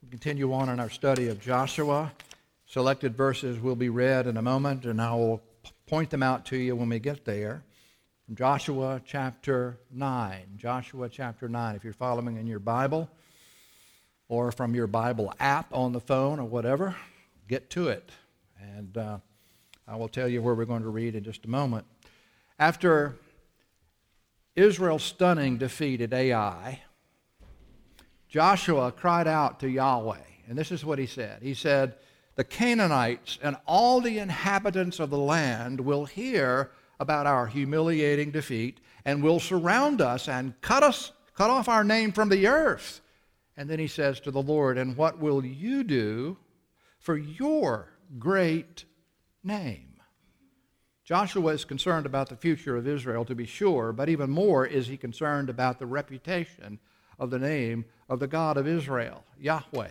We continue on in our study of Joshua. Selected verses will be read in a moment, and I will point them out to you when we get there. From Joshua chapter 9. Joshua chapter 9. If you're following in your Bible or from your Bible app on the phone or whatever, get to it. And I will tell you where we're going to read in just a moment. After Israel's stunning defeat at Ai, Joshua cried out to Yahweh, and this is what he said. He said, "The Canaanites and all the inhabitants of the land will hear about our humiliating defeat and will surround us and cut off our name from the earth." And then he says to the Lord, "And what will you do for your great name?" Joshua is concerned about the future of Israel, to be sure, but even more is he concerned about the reputation of the name of the God of Israel, Yahweh.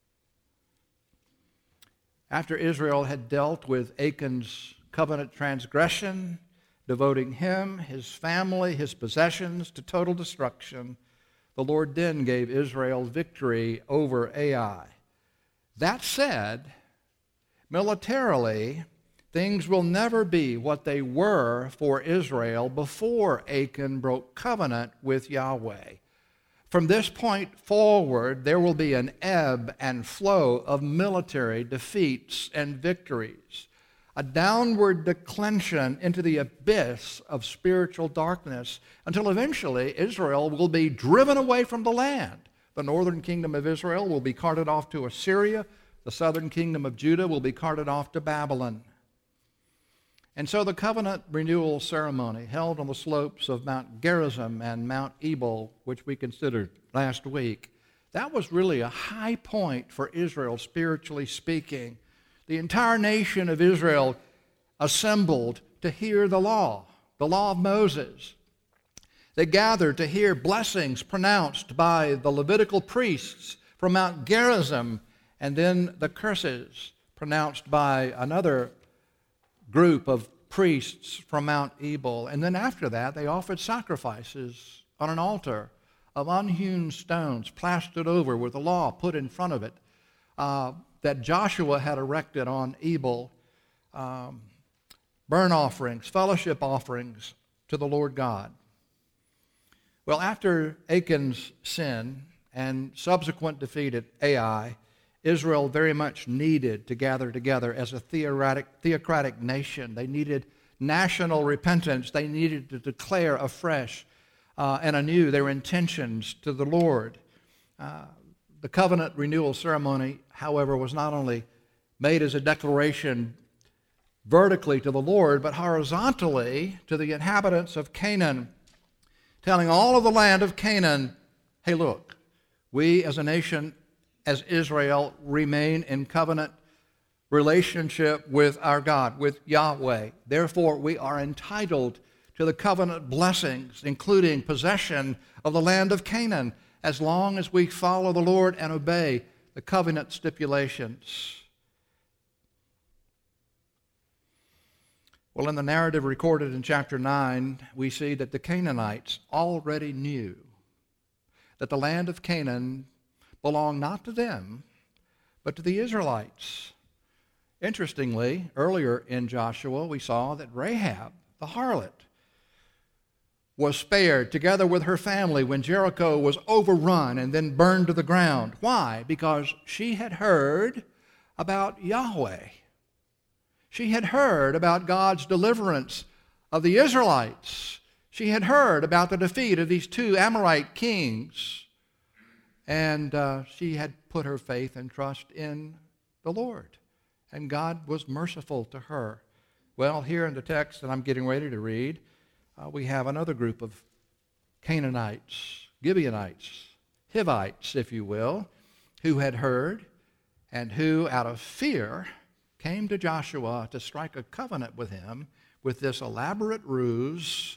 After Israel had dealt with Achan's covenant transgression, devoting him, his family, his possessions to total destruction, the Lord then gave Israel victory over Ai. That said, militarily, things will never be what they were for Israel before Achan broke covenant with Yahweh. From this point forward, there will be an ebb and flow of military defeats and victories, a downward declension into the abyss of spiritual darkness, until eventually Israel will be driven away from the land. The northern kingdom of Israel will be carted off to Assyria. The southern kingdom of Judah will be carted off to Babylon. And so the covenant renewal ceremony held on the slopes of Mount Gerizim and Mount Ebal, which we considered last week, that was really a high point for Israel, spiritually speaking. The entire nation of Israel assembled to hear the law of Moses. They gathered to hear blessings pronounced by the Levitical priests from Mount Gerizim, and then the curses pronounced by another group of priests from Mount Ebal. And then after that, they offered sacrifices on an altar of unhewn stones plastered over with the law put in front of it that Joshua had erected on Ebal, burnt offerings, fellowship offerings to the Lord God. Well, after Achan's sin and subsequent defeat at Ai, Israel very much needed to gather together as a theocratic nation. They needed national repentance. They needed to declare afresh and anew their intentions to the Lord. The covenant renewal ceremony, however, was not only made as a declaration vertically to the Lord, but horizontally to the inhabitants of Canaan, telling all of the land of Canaan, hey, look, we as a nation, as Israel, remain in covenant relationship with our God, with Yahweh. Therefore, we are entitled to the covenant blessings, including possession of the land of Canaan, as long as we follow the Lord and obey the covenant stipulations. Well, in the narrative recorded in chapter 9, we see that the Canaanites already knew that the land of Canaan belonged not to them, but to the Israelites. Interestingly, earlier in Joshua, we saw that Rahab, the harlot, was spared together with her family when Jericho was overrun and then burned to the ground. Why? Because she had heard about Yahweh. She had heard about God's deliverance of the Israelites. She had heard about the defeat of these two Amorite kings. And she had put her faith and trust in the Lord. And God was merciful to her. Well, here in the text that I'm getting ready to read, we have another group of Canaanites, Gibeonites, Hivites, if you will, who had heard and who, out of fear, came to Joshua to strike a covenant with him with this elaborate ruse.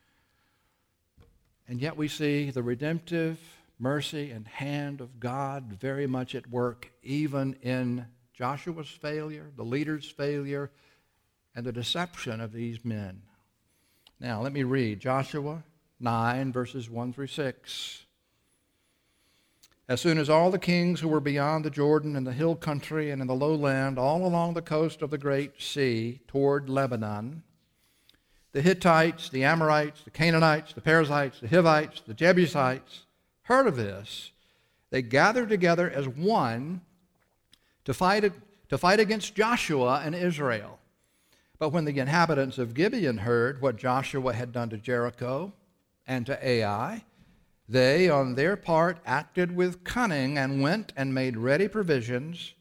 And yet we see the redemptive mercy and hand of God very much at work, even in Joshua's failure, the leader's failure, and the deception of these men. Now, let me read Joshua 9, verses 1 through 6. As soon as all the kings who were beyond the Jordan and the hill country and in the lowland, all along the coast of the great sea toward Lebanon, the Hittites, the Amorites, the Canaanites, the Perizzites, the Hivites, the Jebusites, heard of this, they gathered together as one to fight against Joshua and Israel. But when the inhabitants of Gibeon heard what Joshua had done to Jericho and to Ai, they, on their part, acted with cunning and went and made ready provisions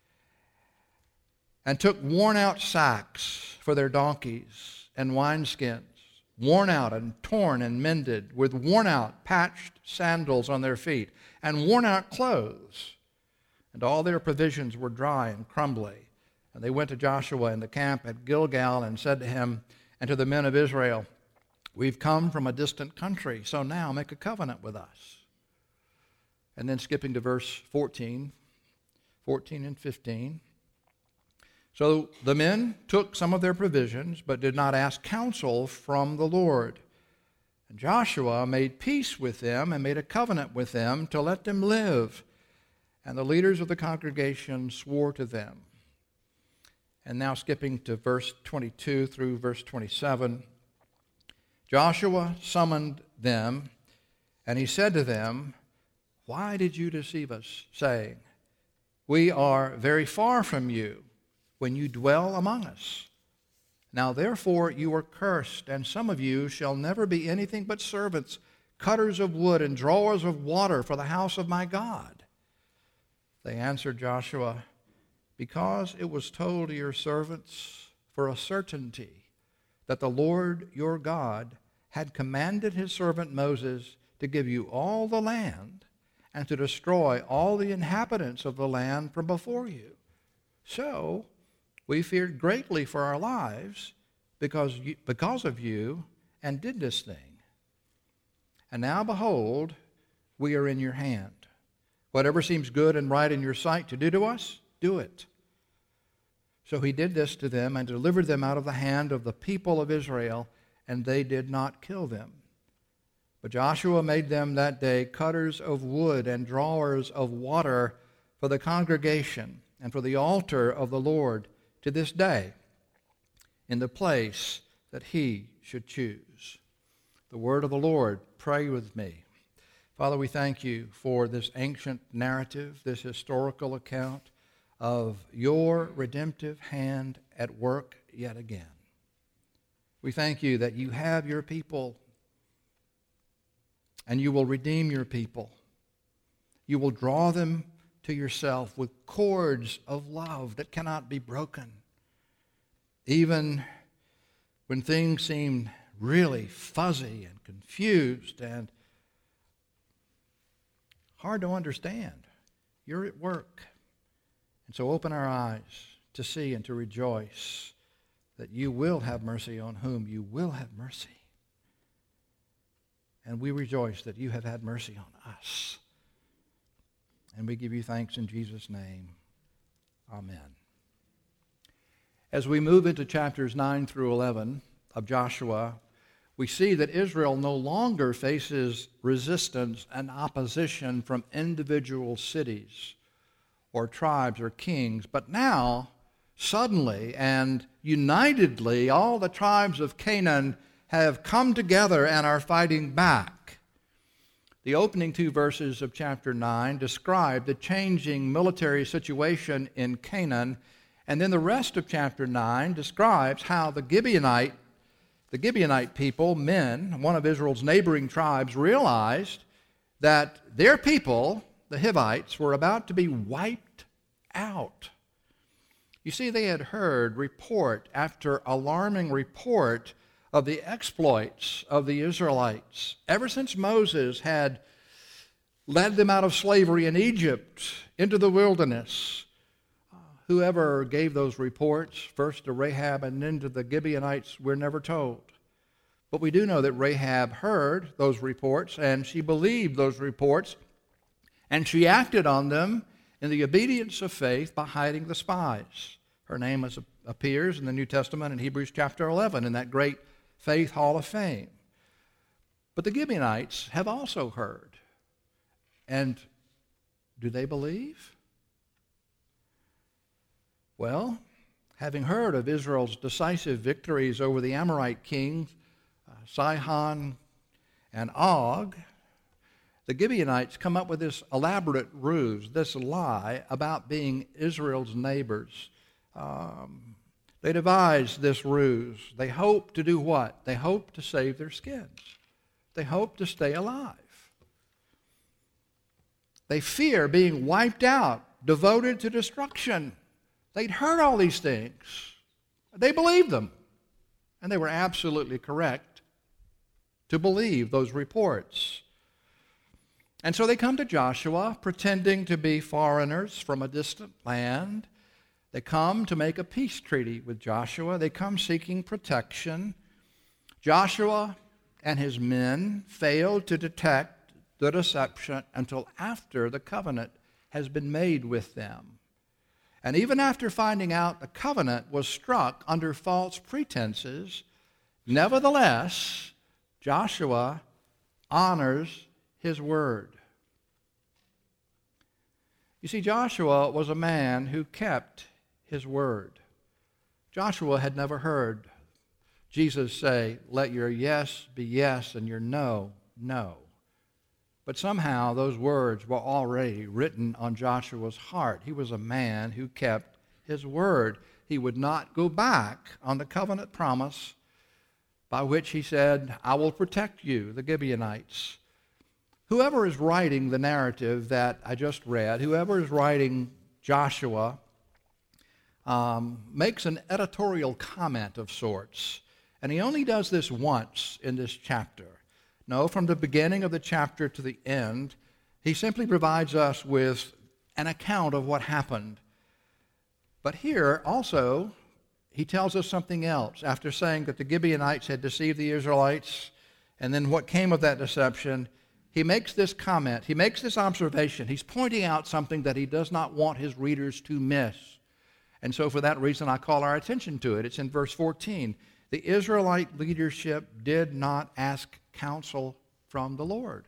and took worn-out sacks for their donkeys and wineskins, worn out and torn and mended, with worn-out patched sandals on their feet and worn-out clothes. And all their provisions were dry and crumbly. And they went to Joshua in the camp at Gilgal and said to him and to the men of Israel, "We've come from a distant country, so now make a covenant with us." And then skipping to verse 14 and 15. So the men took some of their provisions, but did not ask counsel from the Lord. And Joshua made peace with them and made a covenant with them to let them live. And the leaders of the congregation swore to them. And now skipping to verse 22 through verse 27. Joshua summoned them, and he said to them, "Why did you deceive us, saying, 'We are very far from you,' when you dwell among us? Now therefore you are cursed, and some of you shall never be anything but servants, cutters of wood and drawers of water for the house of my God." They answered Joshua, "Because it was told to your servants for a certainty that the Lord your God had commanded his servant Moses to give you all the land and to destroy all the inhabitants of the land from before you. So we feared greatly for our lives because of you and did this thing. And now behold, we are in your hand. Whatever seems good and right in your sight to do to us, do it." So he did this to them and delivered them out of the hand of the people of Israel, and they did not kill them. But Joshua made them that day cutters of wood and drawers of water for the congregation and for the altar of the Lord to this day, in the place that he should choose. The word of the Lord. Pray with me. Father, we thank you for this ancient narrative, this historical account of your redemptive hand at work yet again. We thank you that you have your people and you will redeem your people. You will draw them to yourself with cords of love that cannot be broken. Even when things seem really fuzzy and confused and hard to understand, you're at work. And so open our eyes to see and to rejoice that you will have mercy on whom you will have mercy. And we rejoice that you have had mercy on us. And we give you thanks in Jesus' name. Amen. As we move into chapters 9 through 11 of Joshua, we see that Israel no longer faces resistance and opposition from individual cities or tribes or kings, but now, suddenly and unitedly, all the tribes of Canaan have come together and are fighting back. The opening two verses of chapter 9 describe the changing military situation in Canaan, and then the rest of chapter 9 describes how the Gibeonite people, men, one of Israel's neighboring tribes, realized that their people, the Hivites, were about to be wiped out. You see, they had heard report after alarming report of the exploits of the Israelites ever since Moses had led them out of slavery in Egypt into the wilderness. Whoever gave those reports, first to Rahab and then to the Gibeonites, we're never told. But we do know that Rahab heard those reports, and she believed those reports, and she acted on them in the obedience of faith by hiding the spies. Her name appears in the New Testament in Hebrews chapter 11 in that great Faith Hall of Fame. But the Gibeonites have also heard, and do they believe? Well, having heard of Israel's decisive victories over the Amorite kings, Sihon and Og, the Gibeonites come up with this elaborate ruse, this lie about being Israel's neighbors. They devise this ruse. They hope to do what? They hope to save their skins. They hope to stay alive. They fear being wiped out, devoted to destruction. They'd heard all these things. They believed them. And they were absolutely correct to believe those reports. And so they come to Joshua pretending to be foreigners from a distant land. They come to make a peace treaty with Joshua. They come seeking protection. Joshua and his men failed to detect the deception until after the covenant has been made with them. And even after finding out the covenant was struck under false pretenses, nevertheless, Joshua honors his word. You see, Joshua was a man who kept his word. Joshua had never heard Jesus say, "Let your yes be yes and your no, no." But somehow those words were already written on Joshua's heart. He was a man who kept his word. He would not go back on the covenant promise by which he said, "I will protect you," the Gibeonites. Whoever is writing the narrative that I just read, whoever is writing Joshua, makes an editorial comment of sorts. And he only does this once in this chapter. No, from the beginning of the chapter to the end, he simply provides us with an account of what happened. But here also, he tells us something else. After saying that the Gibeonites had deceived the Israelites, and then what came of that deception, he makes this comment, he makes this observation. He's pointing out something that he does not want his readers to miss. And so for that reason, I call our attention to it. It's in verse 14. The Israelite leadership did not ask counsel from the Lord.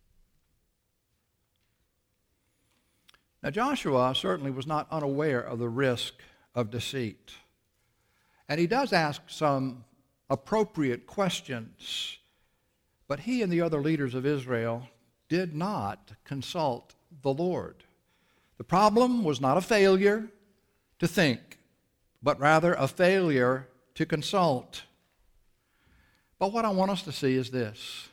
Now, Joshua certainly was not unaware of the risk of deceit. And he does ask some appropriate questions. But he and the other leaders of Israel did not consult the Lord. The problem was not a failure to think, but rather a failure to consult. But what I want us to see is this.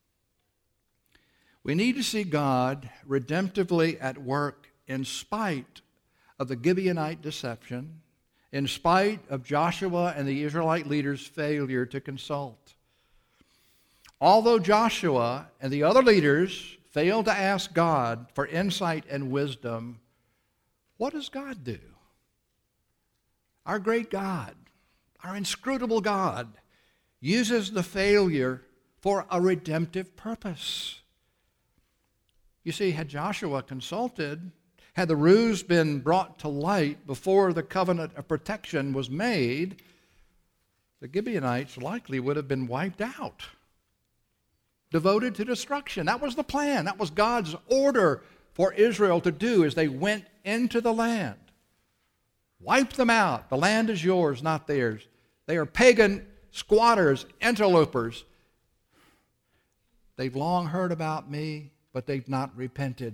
We need to see God redemptively at work in spite of the Gibeonite deception, in spite of Joshua and the Israelite leaders' failure to consult. Although Joshua and the other leaders failed to ask God for insight and wisdom, what does God do? Our great God, our inscrutable God, uses the failure for a redemptive purpose. You see, had Joshua consulted, had the ruse been brought to light before the covenant of protection was made, the Gibeonites likely would have been wiped out, devoted to destruction. That was the plan. That was God's order for Israel to do as they went into the land. Wipe them out. The land is yours, not theirs. They are pagan squatters, interlopers. They've long heard about me, but they've not repented.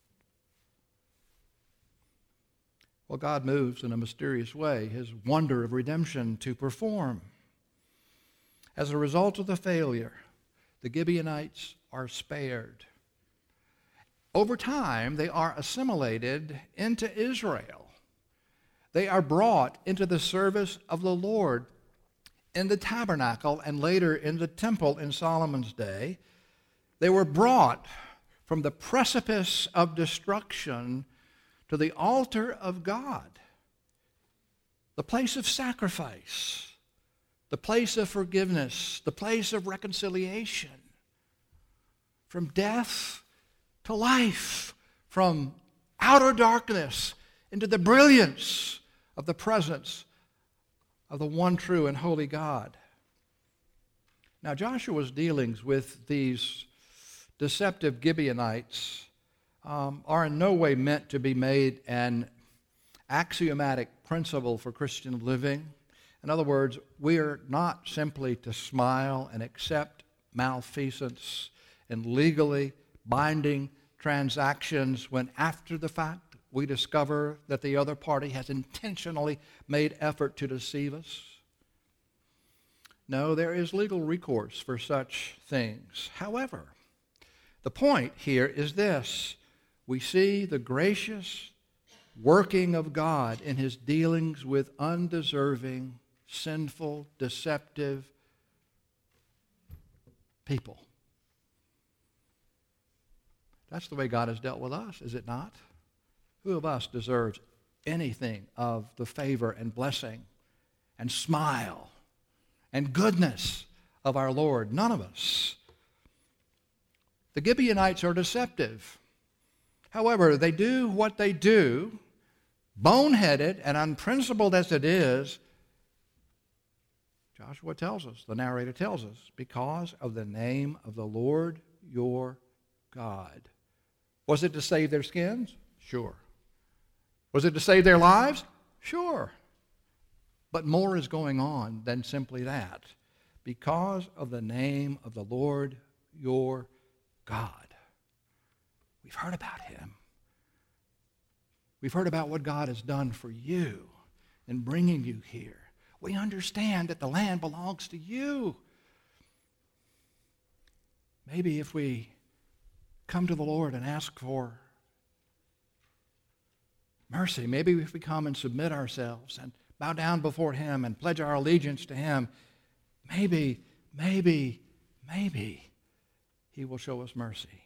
Well, God moves in a mysterious way, his wonder of redemption to perform. As a result of the failure, the Gibeonites are spared. Over time, they are assimilated into Israel. They are brought into the service of the Lord in the tabernacle and later in the temple in Solomon's day. They were brought from the precipice of destruction to the altar of God, the place of sacrifice, the place of forgiveness, the place of reconciliation, from death to life, from outer darkness into the brilliance of the presence of the one true and holy God. Now, Joshua's dealings with these deceptive Gibeonites are in no way meant to be made an axiomatic principle for Christian living. In other words, we are not simply to smile and accept malfeasance and legally binding transactions when after the fact we discover that the other party has intentionally made effort to deceive us. No, there is legal recourse for such things. However, the point here is this. We see the gracious working of God in his dealings with undeserving, sinful, deceptive people. That's the way God has dealt with us, is it not? Who of us deserves anything of the favor and blessing and smile and goodness of our Lord? None of us. The Gibeonites are deceptive. However, they do what they do, boneheaded and unprincipled as it is. Joshua tells us, the narrator tells us, because of the name of the Lord your God. Was it to save their skins? Sure. Was it to save their lives? Sure. But more is going on than simply that. Because of the name of the Lord your God. We've heard about him. We've heard about what God has done for you in bringing you here. We understand that the land belongs to you. Maybe if we come to the Lord and ask for mercy, maybe if we come and submit ourselves and bow down before him and pledge our allegiance to him, maybe he will show us mercy.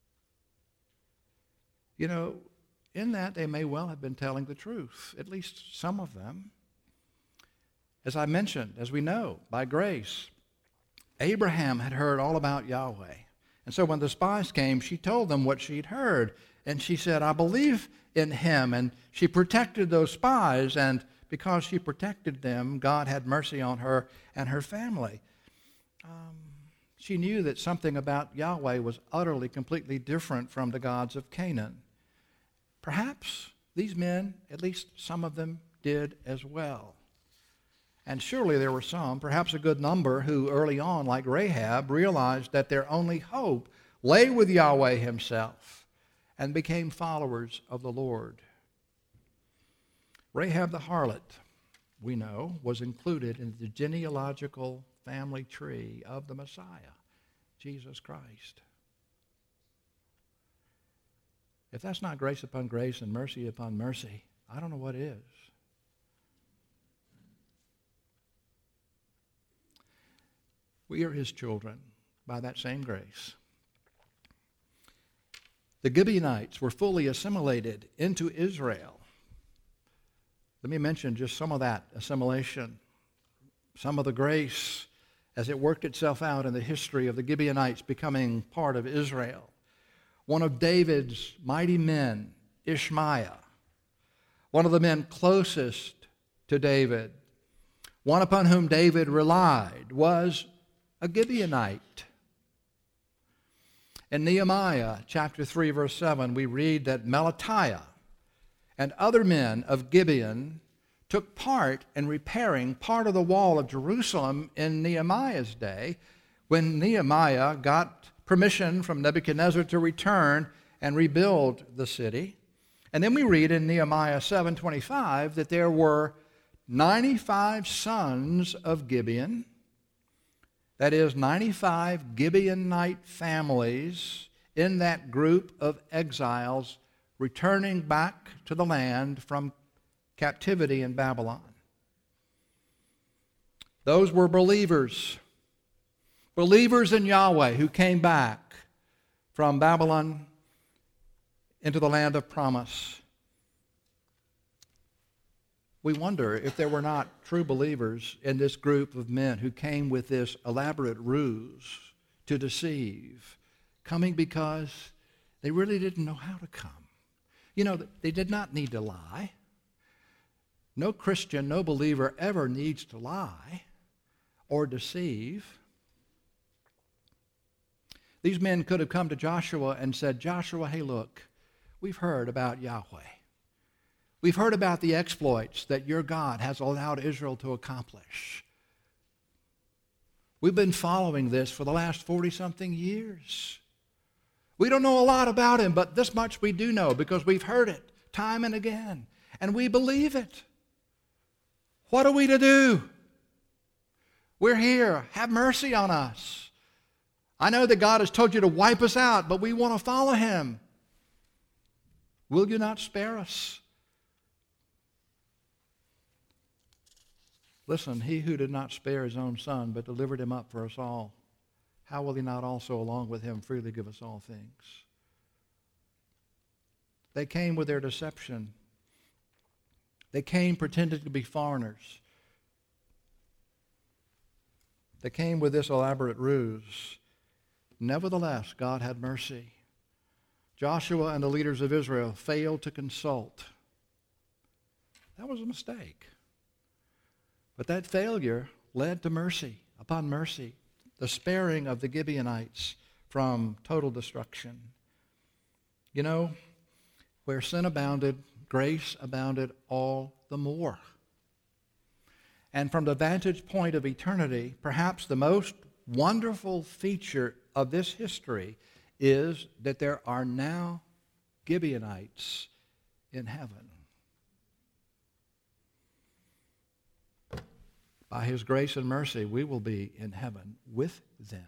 You know, in that they may well have been telling the truth, at least some of them. As I mentioned, as we know, by grace, Abraham had heard all about Yahweh. And so when the spies came, she told them what she'd heard. And she said, I believe in him. And she protected those spies. And because she protected them, God had mercy on her and her family. She knew that something about Yahweh was utterly, completely different from the gods of Canaan. Perhaps these men, at least some of them, did as well. And surely there were some, perhaps a good number, who early on, like Rahab, realized that their only hope lay with Yahweh himself and became followers of the Lord. Rahab the harlot, we know, was included in the genealogical family tree of the Messiah, Jesus Christ. If that's not grace upon grace and mercy upon mercy, I don't know what is. We are his children by that same grace. The Gibeonites were fully assimilated into Israel. Let me mention just some of that assimilation, some of the grace as it worked itself out in the history of the Gibeonites becoming part of Israel. One of David's mighty men, Ishmael, one of the men closest to David, one upon whom David relied, was a Gibeonite. In Nehemiah chapter 3, verse 7, we read that Melatiah and other men of Gibeon took part in repairing part of the wall of Jerusalem in Nehemiah's day when Nehemiah got permission from Nebuchadnezzar to return and rebuild the city. And then we read in Nehemiah 7:25 that there were 95 sons of Gibeon. That is, 95 Gibeonite families in that group of exiles returning back to the land from captivity in Babylon. Those were believers in Yahweh who came back from Babylon into the land of promise. We wonder if there were not true believers in this group of men who came with this elaborate ruse to deceive, coming because they really didn't know how to come. You know, they did not need to lie. No Christian, no believer ever needs to lie or deceive. These men could have come to Joshua and said, Joshua, hey, look, we've heard about Yahweh. We've heard about the exploits that your God has allowed Israel to accomplish. We've been following this for the last 40-something years. We don't know a lot about him, but this much we do know because we've heard it time and again, and we believe it. What are we to do? We're here. Have mercy on us. I know that God has told you to wipe us out, but we want to follow him. Will you not spare us? Listen, he who did not spare his own son, but delivered him up for us all, how will he not also along with him freely give us all things? They came with their deception. They came pretending to be foreigners. They came with this elaborate ruse. Nevertheless, God had mercy. Joshua and the leaders of Israel failed to consult. That was a mistake. But that failure led to mercy upon mercy, the sparing of the Gibeonites from total destruction. You know, where sin abounded, grace abounded all the more. And from the vantage point of eternity, perhaps the most wonderful feature of this history is that there are now Gibeonites in heaven. By his grace and mercy, we will be in heaven with them.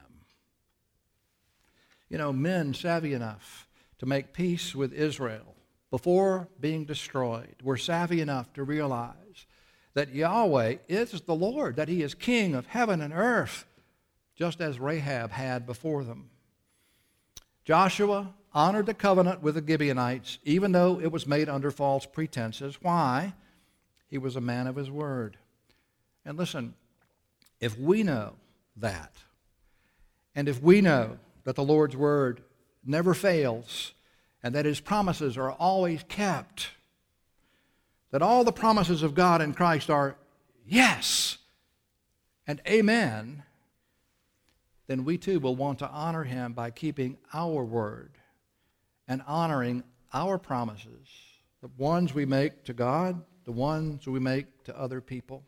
You know, men savvy enough to make peace with Israel before being destroyed were savvy enough to realize that Yahweh is the Lord, that he is king of heaven and earth, just as Rahab had before them. Joshua honored the covenant with the Gibeonites, even though it was made under false pretenses. Why? He was a man of his word. And listen, if we know that, and if we know that the Lord's word never fails, and that his promises are always kept, that all the promises of God in Christ are yes and amen, then we too will want to honor him by keeping our word and honoring our promises, the ones we make to God, the ones we make to other people.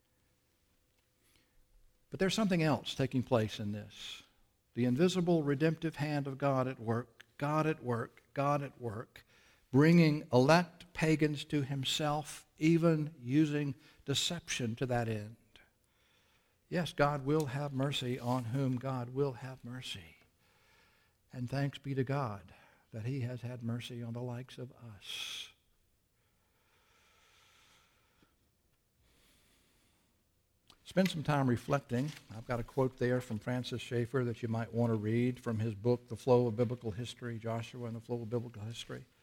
But there's something else taking place in this. The invisible redemptive hand of God at work, God at work, God at work, bringing elect pagans to himself, even using deception to that end. Yes, God will have mercy on whom God will have mercy. And thanks be to God that he has had mercy on the likes of us. Spend some time reflecting. I've got a quote there from Francis Schaeffer that you might want to read from his book, The Flow of Biblical History, Joshua and the Flow of Biblical History.